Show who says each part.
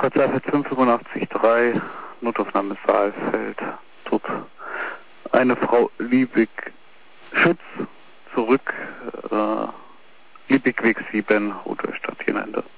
Speaker 1: Verzweifelt 585-3, Notaufnahme Saalfeld. Dort eine Frau Liebig-Schütz, zurück, Liebigweg 7, Rudolstadt, Ende.